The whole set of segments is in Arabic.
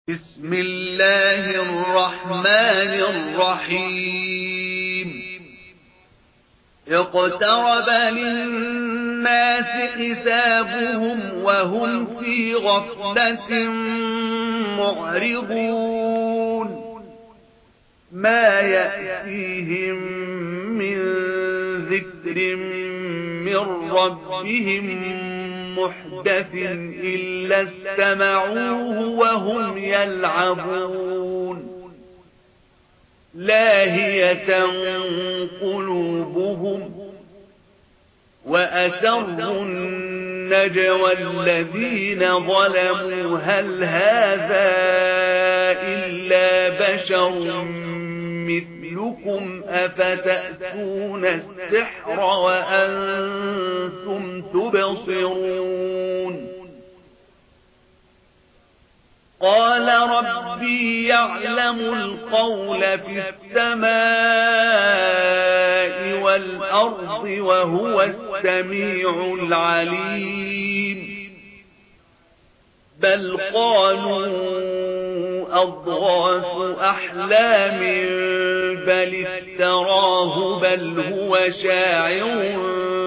بسم الله الرحمن الرحيم اقترب للناس حسابهم وهم في غفلة معرضون ما يأتيهم من ذكر من ربهم محدث إلا استمعوه وهم يلعبون لاهية قلوبهم وأسروا النجوى الذين ظلموا هل هذا إلا بشر مثلكم أفتأتون السحر وأنتم تبصرون قال ربي يعلم القول في السماء والأرض وهو السميع العليم بل قالوا أضغاث أحلام بل افتراه بل هو شاعر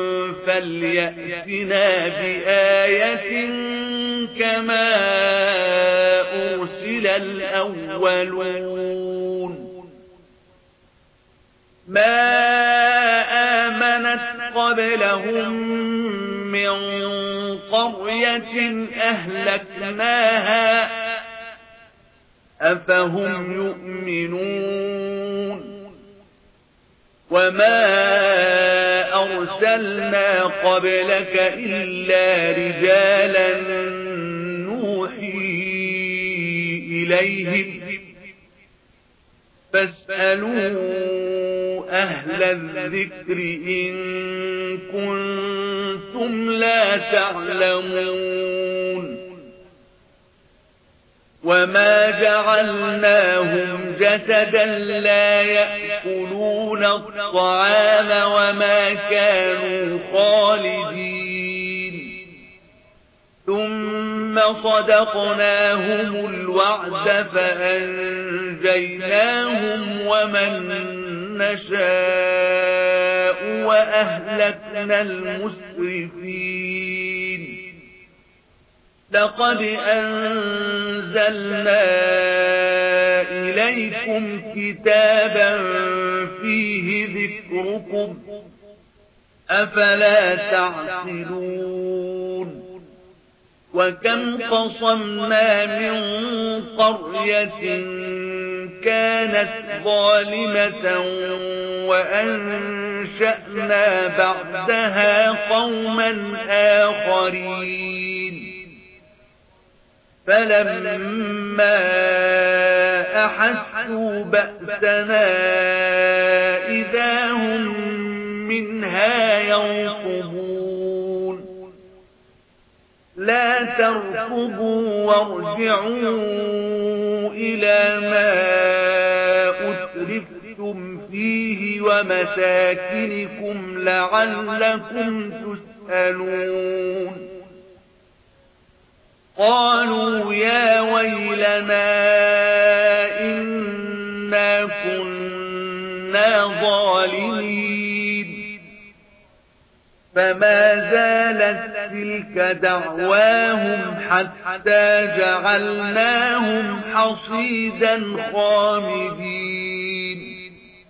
فليأتنا بآية كما أرسل الأولون ما آمنت قبلهم من قرية أهلكناها أفهم يؤمنون وما أرسلنا قبلك إلا رجالا نوحي إليهم فاسألوا أهل الذكر إن كنتم لا تعلمون وما جعلناهم جسدا لا يأكلون الطعام وما كانوا خالدين ثم صدقناهم الوعد فأنجيناهم ومن نشاء وأهلكنا المسرفين لقد أنزلنا إليكم كتابا فيه ذكركم أفلا تعقلون وكم قصمنا من قرية كانت ظالمة وأنشأنا بعدها قوما آخرين فلما أحسوا بأسنا إذا هم منها يركضون لا تركضوا وارجعوا إلى ما أترفتم فيه ومساكنكم لعلكم تسألون قالوا يا ويلنا إنا كنا ظالمين فما زالت تلك دعواهم حتى جعلناهم حصيدا خامدين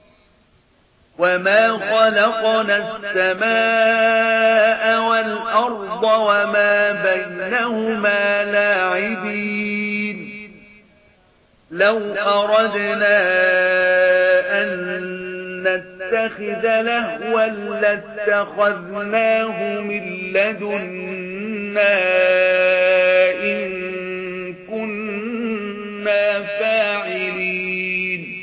وما خلقنا السماء والأرض وما بينهما لاعبين لو أردنا أن نتخذ لهوا لاتخذناه من لدنا إن كنا فاعلين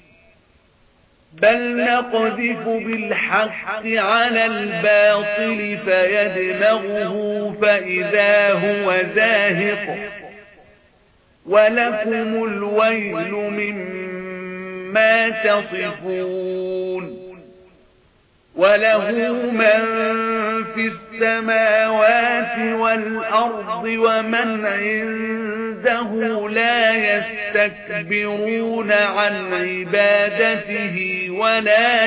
بل نقذف بالحق على الباطل فيدمغه فإذا هو زاهق ولكم الويل مما تصفون وله من في السماوات والأرض ومن عنده عنده لا يستكبرون عن عبادته ولا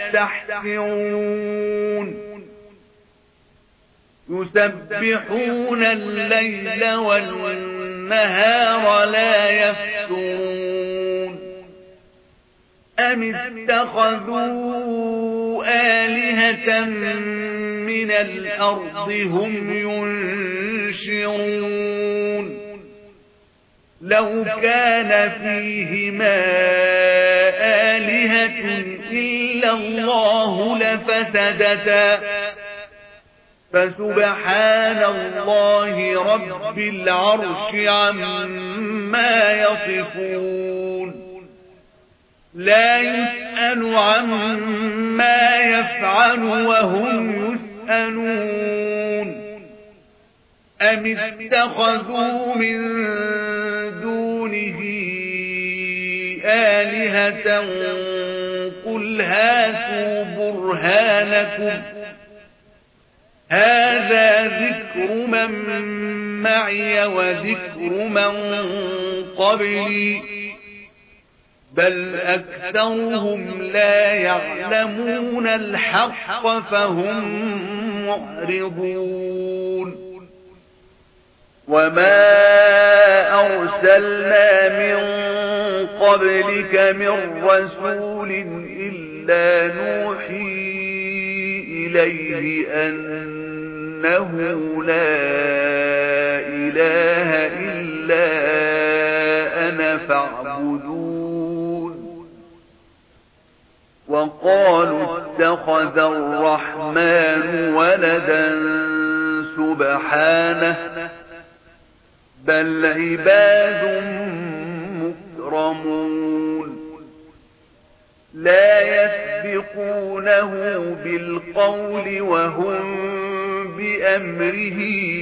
يستحسرون يسبحون الليل والنهار لا يفترون أم اتخذوا آلهة من الأرض هم ينشرون لو كان فيهما آلهة إلا الله لفسدتا فسبحان الله رب العرش عما يصفون لا يسأل عما يفعل وهم يسألون أم اتخذوا من دونه آلهة قل هاتوا برهانكم هذا ذكر من معي وذكر من قبلي بل أكثرهم لا يعلمون الحق فهم معرضون وما أرسلنا من قبلك من رسول إلا نوحي إليه أنه لا إله إلا أنا فاعبدون وقالوا اتخذ الرحمن ولدا سبحانه بل عباد مكرمون لا يسبقونه بالقول وهم بأمره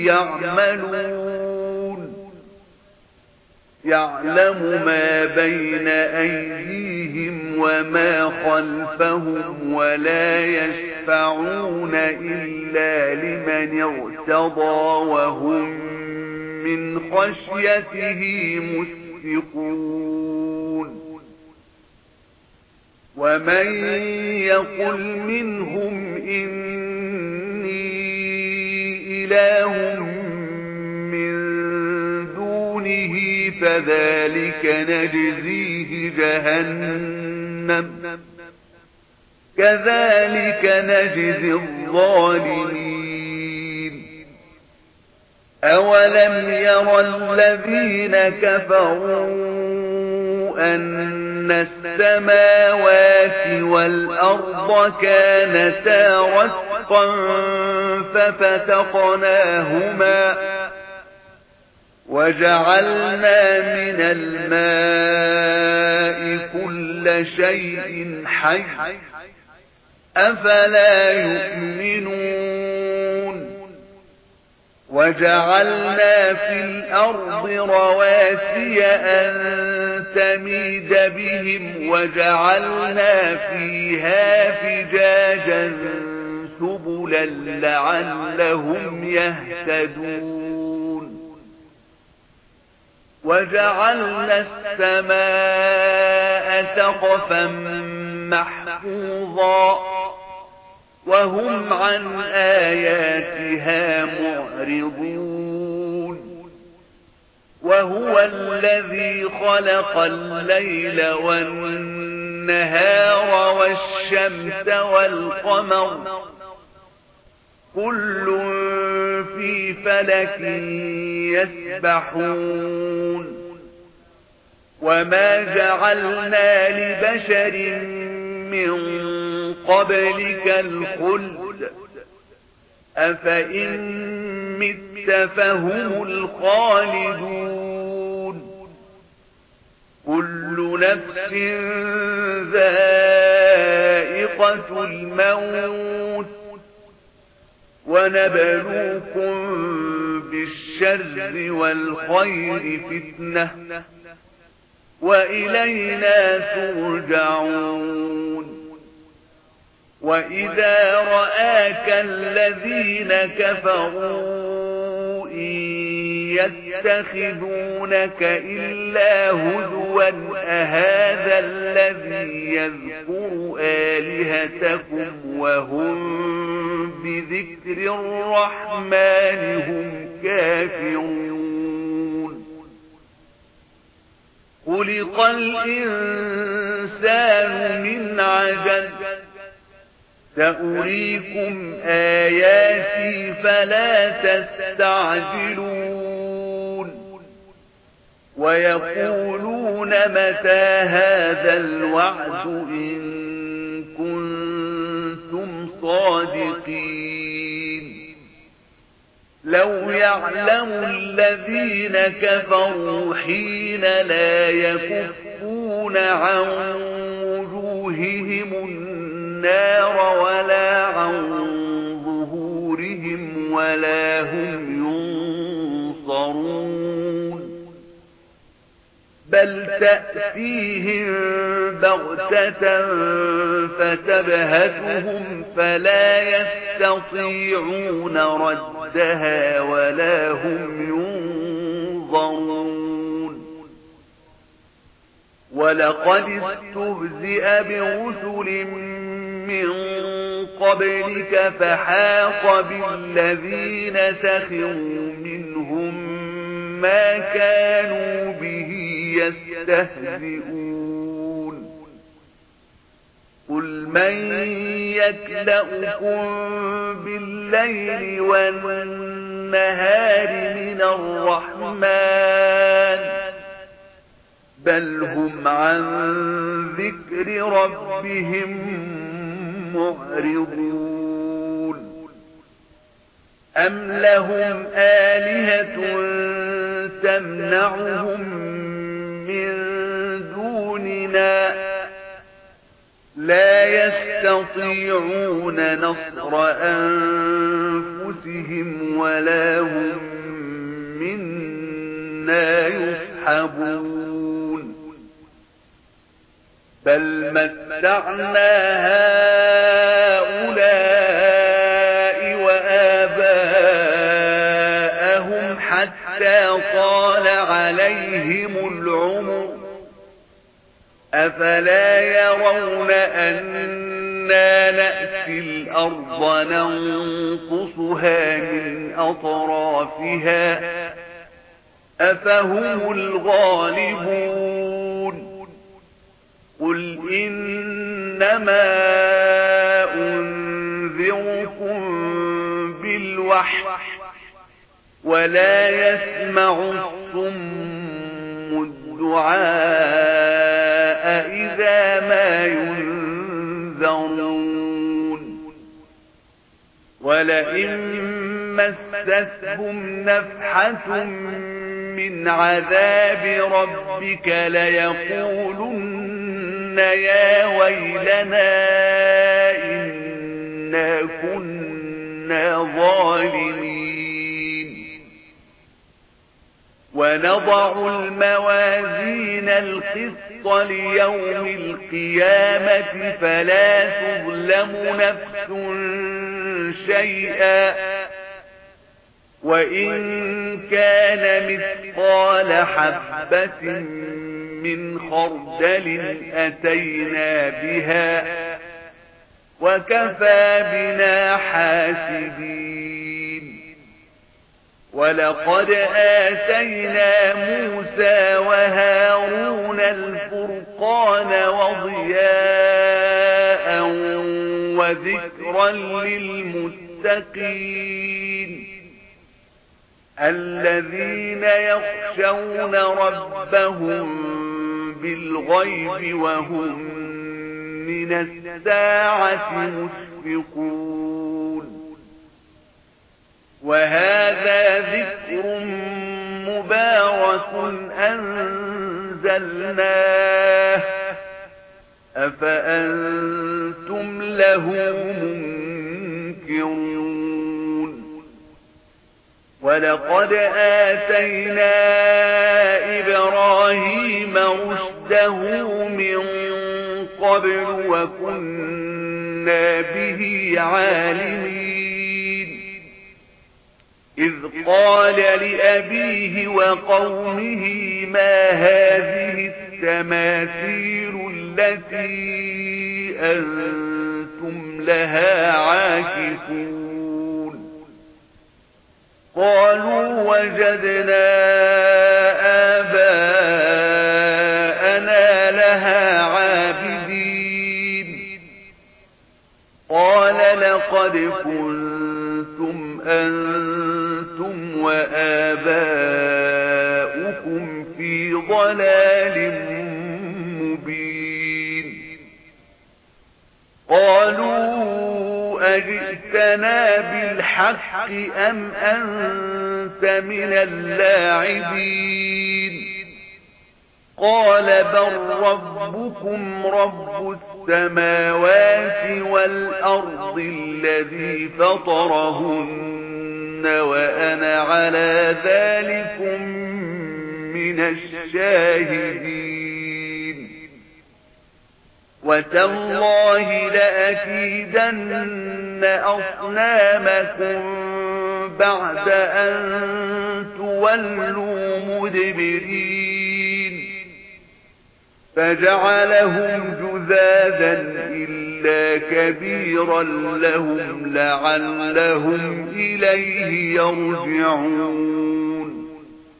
يعملون يعلم ما بين أيديهم وما خلفهم ولا يشفعون إلا لمن ارتضى وهم من خشيته مشفقون ومن يقل منهم إني إله من دونه فذلك نجزيه جهنم كذلك نجزي الظالمين أولم يرى الذين كفروا أن السماوات والأرض كانتا رتقا ففتقناهما وجعلنا من الماء كل شيء حي أفلا يؤمنون وجعلنا في الأرض رواسي أن تميد بهم وجعلنا فيها فجاجا سبلا لعلهم يهتدون وجعلنا السماء سقفا محفوظا وهم عن آياتها معرضون وهو الذي خلق الليل والنهار والشمس والقمر كل في فلك يسبحون وما جعلنا لبشر من قبلك الخلد أفإن مت فهم الخالدون كل نفس ذائقة الموت ونبلوكم بالشر والخير فتنة وإلينا ترجعون وإذا رآك الذين كفروا إن يتخذونك إلا هزوا أهذا الذي يذكر آلهتكم وهم بذكر الرحمن هم كافرون خلق الإنسان من عجل سأريكم آياتي فلا تستعجلون ويقولون متى هذا الوعد إن كنتم صادقين لو يعلم الذين كفروا حين لا يكفون عن وجوههم النار ولا عن ظهورهم ولا هم ينصرون بل تأتيهم بغتة فتبهتهم فلا يستطيعون ردها ولا هم ينظرون ولقد استهزئ برسل من قبلك فحاق بالذين سخروا منهم ما كانوا به يستهزئون قل من يكلؤكم بالليل والنهار من الرحمن بل هم عن ذكر ربهم معرضون أم لهم آلهة تمنعهم من دوننا لا يستطيعون نصر أنفسهم ولا هم منا يسحبون بل متعنا هؤلاء وآباءهم حتى طال عليهم العمر أفلا يرون أنا نأتي الأرض ننقصها من أطرافها أفهم الغالبون قل إنما أنذركم بالوحي ولا يسمع الصم الدعاء إذا ما ينذرون ولئن مستهم نفحة من عذاب ربك ليقولن يا ويلنا إنا كنا ظالمين ونضع الموازين القسط ليوم القيامة فلا تظلم نفس شيئا وإن كان مثقال حبة من خردل أتينا بها وكفى بنا حاسبين ولقد آتينا موسى وهارون الفرقان وضياء وذكرا للمتقين الذين يخشون ربهم بالغيب وهم من الساعة مشفقون وهذا ذكر مبارك أنزلناه أفأنتم له منكرون ولقد آتينا إبراهيم رشده من قبل وكنا به عالمين إذ قال لأبيه وقومه ما هذه التماثيل التي أنتم لها عاكفون قالوا وجدنا آباءنا لها عابدين قال لقد كنتم أنتم وآباؤكم في ضلال مبين قالوا أجئتنا بالحق أم أنت من اللاعبين قال بل ربكم رب السماوات والأرض الذي فطرهن وأنا على ذلكم من الشاهدين وتالله لأكيدن أصنامكم بعد أن تولوا مدبرين فجعلهم جذاذا إلا كبيرا لهم لعلهم إليه يرجعون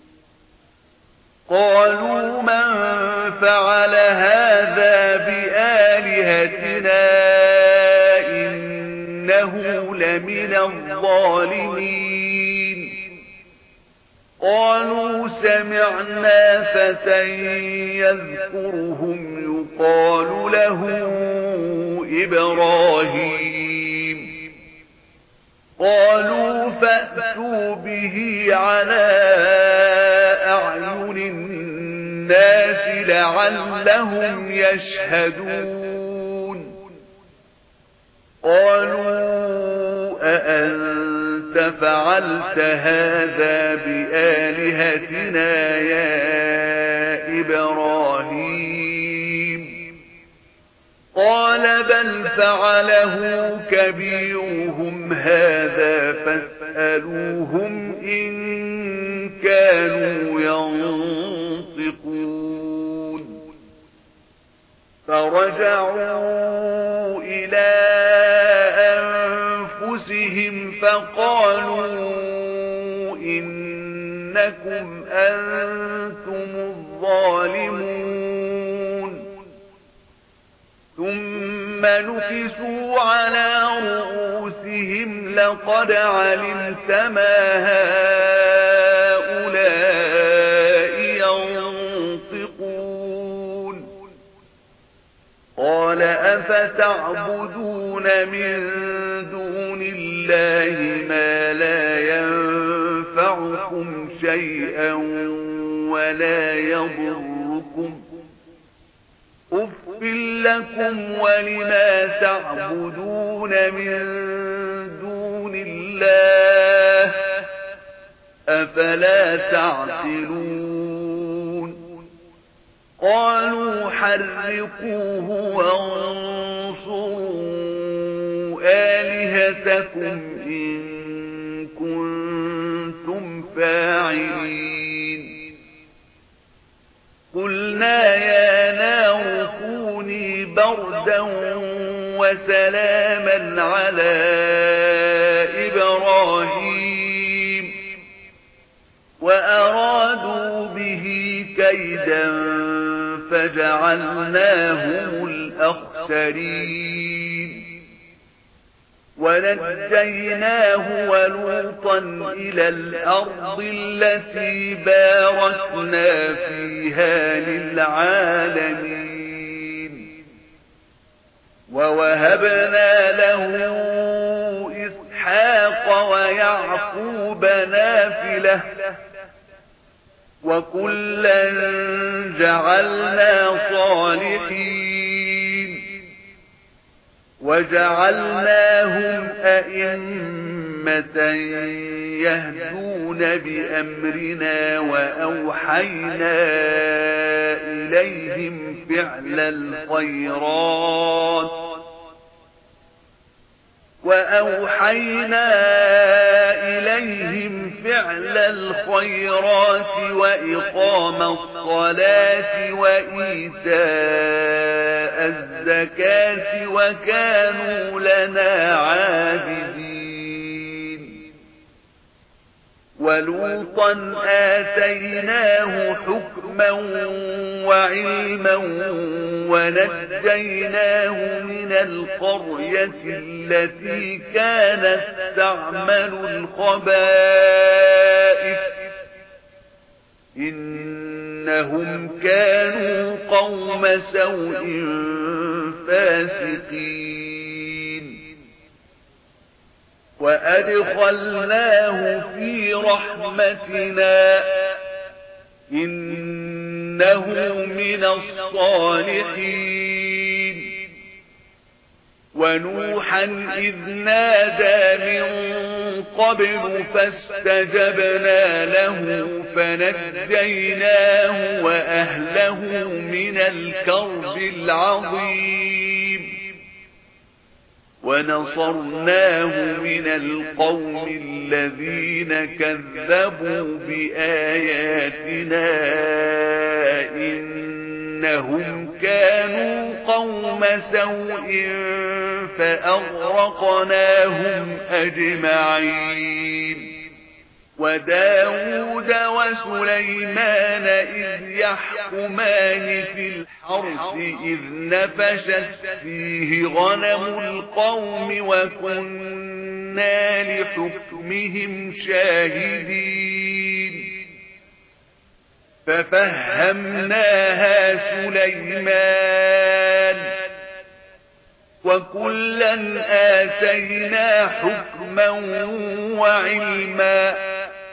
قالوا من فعل هذا بآلهتنا إنه لمن الظالمين قالوا سمعنا فتى يذكرهم يقال له إبراهيم قالوا فأتوا به على أعين الناس لعلهم يشهدون قالوا أأنت فعلت هذا بآلهتنا يا إبراهيم قال بل فعله كبيرهم هذا فاسألوهم إن كانوا ينطقون فرجعوا إلى أنفسهم فقالوا إنكم أنتم الظالمون ثم نكسوا على رؤوسهم لقد علمت ما هؤلاء ينطقون قال أفتعبدون من دون الله ما لا ينفعكم شيئا ولا يضركم أف لكم ولما تعبدون من دون الله أفلا تعقلون قالوا حرقوه وانصروا آلهتكم إن كنتم فاعلين قلنا يا نار كوني بردا وسلاما على إبراهيم وأرادوا به كيدا فجعلناهم الأخسرين ونجيناه ولوطا إلى الأرض التي باركنا فيها للعالمين ووهبنا له إسحاق ويعقوب نافلة وكلا جعلنا صالحين وجعلناهم أئمة يهدون بأمرنا وأوحينا إليهم فعل الخيرات وأوحينا إليهم فعل الخيرات وإقام الصلاة وإيتاء الزكاة وكانوا لنا عابدين. ولوطا آتيناه حكما وعلما ونجيناه من القرية التي كانت تعمل الخبائث إنهم كانوا قوم سوء فاسقين. وأدخلناه في رحمتنا إنه من الصالحين. ونوحا إذ نادى من قبل فاستجبنا له فنجيناه وأهله من الكرب العظيم ونصرناه من القوم الذين كذبوا بآياتنا إنهم كانوا قوم سوء فأغرقناهم أجمعين. وداود وسليمان إذ يحكمان في الحرث إذ نفشت فيه غنم القوم وكنا لحكمهم شاهدين. ففهمناها سليمان وكلا آتينا حكما وعلما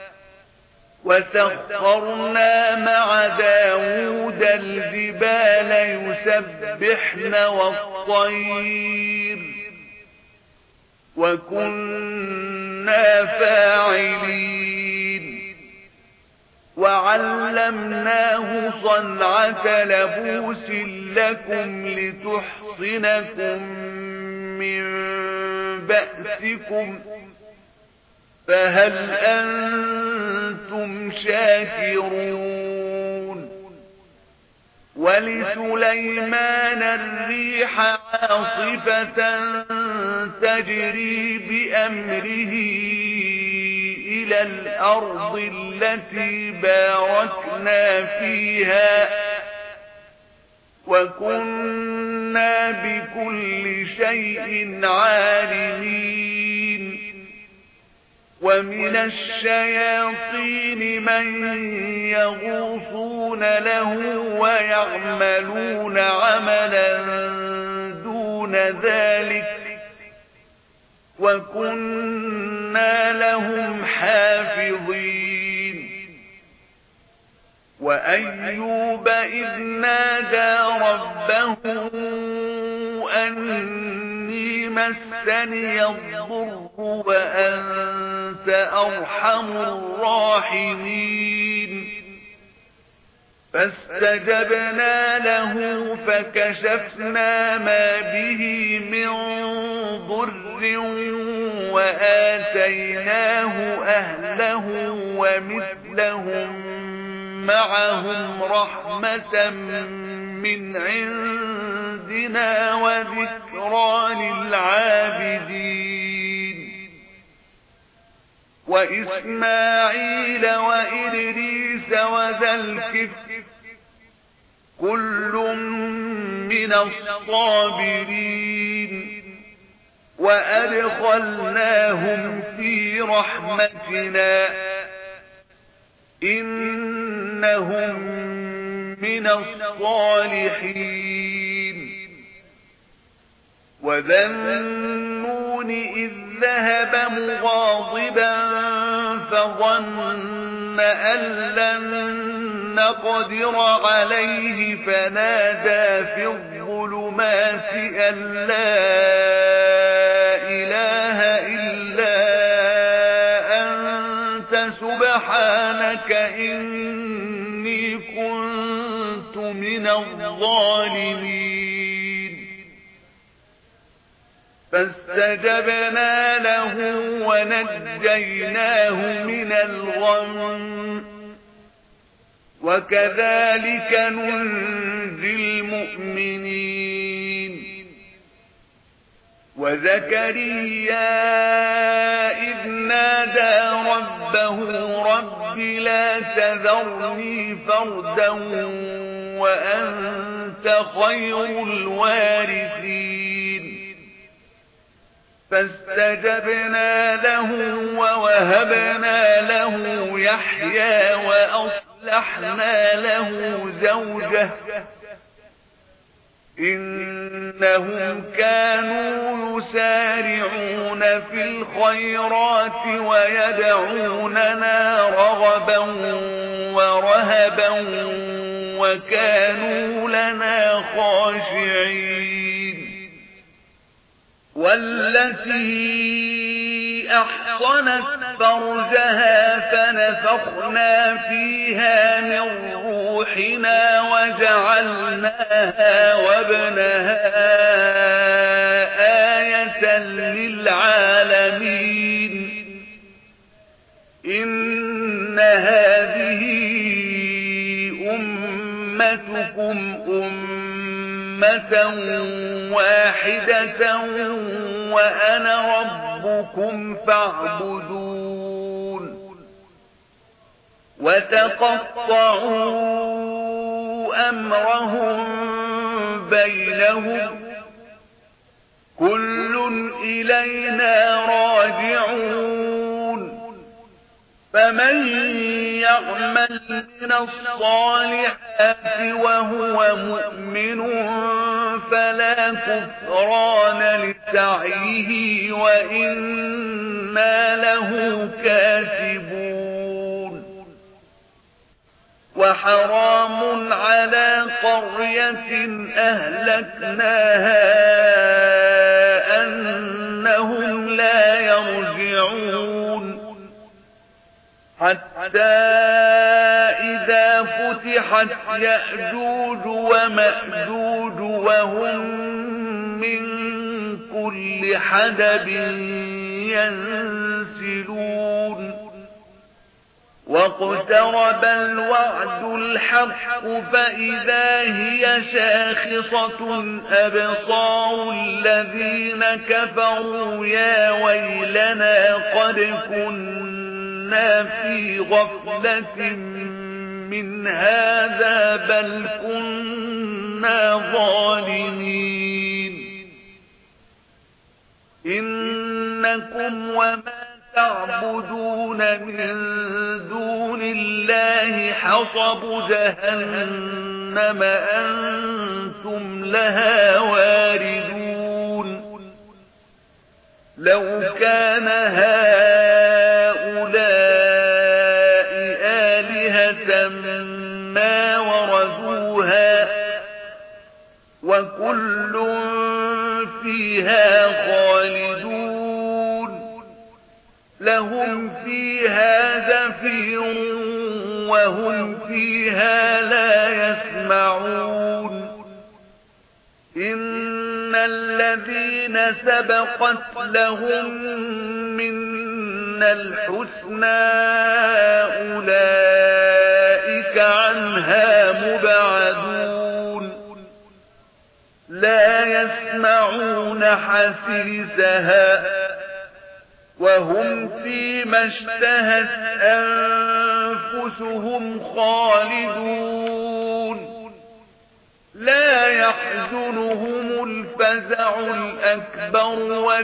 وسخرنا مع داود الجبال يسبحن والطير وكنا فاعلين. وعلمناه صنعة لبوس لكم لتحصنكم من بأسكم فهل أنتم شاكرون. ولسليمان الريح عاصفة تجري بأمره إلى الأرض التي باركنا فيها وكنا بكل شيء عالمين. ومن الشياطين من يغوصون له ويعملون عملا دون ذلك وكنا لهم حافظين. وأيوب إذ نادى ربه أني مسني الضر وأنت أرحم الراحمين. فاستجبنا له فكشفنا ما به من ضر وآتيناه أهله ومثلهم معهم رحمة من عندنا وذكرى للعابدين. وإسماعيل وإدريس وذا الكفل كل من الصابرين وأدخلناهم في رحمتنا إنهم من الصالحين. وذا النون إذ ذهب مغاضبا فظن أن لن نقدر عليه فنادى في الظلمات أن لا إله إلا أنت سبحانك إني كنت من الظالمين. فاستجبنا له ونجيناه من الغم وكذلك ننجي المؤمنين وزكريا إذ نادى ربه رب لا تذرني فردا وأنت خير الوارثين فاستجبنا له ووهبنا له يحيى وأصلحنا له زوجه إنهم كانوا يسارعون في الخيرات ويدعوننا رغبا ورهبا وكانوا لنا خاشعين والتي أحصنت فرجها فنفخنا فيها من روحنا وجعلناها وابنها آية للعالمين إن هذه أمتكم أمة واحدة وأنا ربكم فاعبدون وتقطعوا أمرهم بينهم كل إلينا راجعون فمن يعمل من الصالحات وهو مؤمن فلا كفران لسعيه وإنا له كاتبون وحرام على قرية أهلكناها أنهم لا يرجعون حتى إذا فتحت يأجوج ومأجوج وهم من كل حدب ينسلون واقترب الوعد الحق فإذا هي شاخصة أبصار الذين كفروا يا ويلنا قد كنا في غفلة من هذا بل كنا ظالمين إنكم وما تعبدون من دون الله حصب جهنم أنتم لها واردون لو كان هؤلاء آلهة ما وردوها وكل فيها خالدون لهم فيها زفير وهم فيها لا يسمعون إن الذين سبقت لهم منا الحسنى أولئك عنها مبعدون لا يسمعون حسيسها وهم فيما اشتهت أنفسهم خالدون لا يحزنهم الفزع الأكبر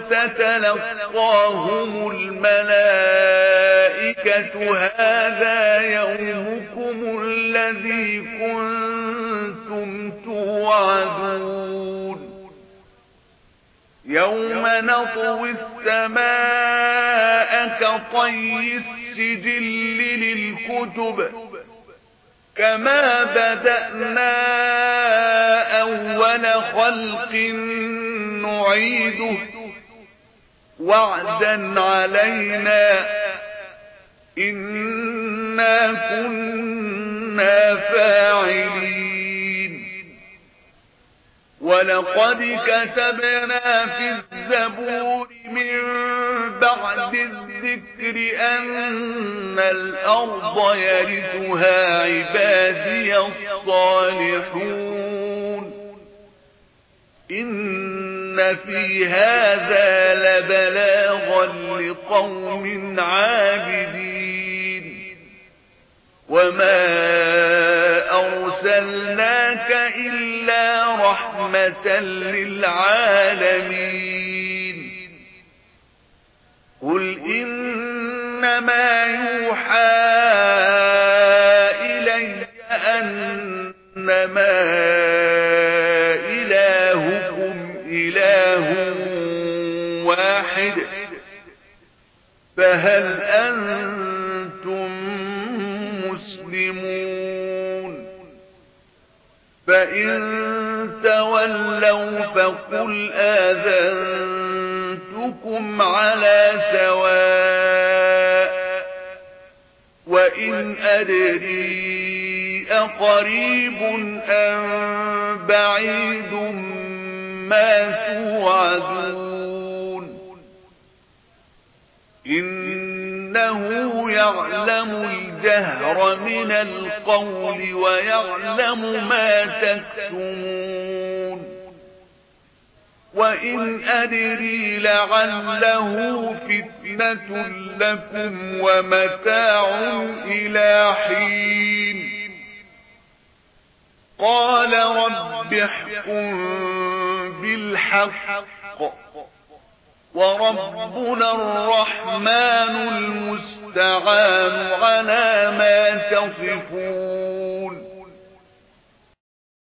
وتتلقاهم الملائكة هذا يومكم الذي كنتم توعدون يوم نطوي السماء كطي السجل للكتب كما بدأنا أول خلق نعيده وعدا علينا إنا كنا فاعلين ولقد كتبنا في الزبور من بعد الذكر أن الأرض يرثها عبادي الصالحون إن في هذا لبلاغا لقوم عابدين وما أرسلناك إلا رحمة للعالمين قل إنما يوحى إلي أنما إلهكم إله واحد فهل أنتم مسلمون فإن تولوا فقل آذنتكم على سواء وإن أدري أقريب أم بعيد ما توعدون إنه يعلم الجهر من القول ويعلم ما تكتمون وإن أدري لعله فتنة لكم ومتاع إلى حين قال رب احكم بالحق وربنا الرحمن المستعان على ما تصفون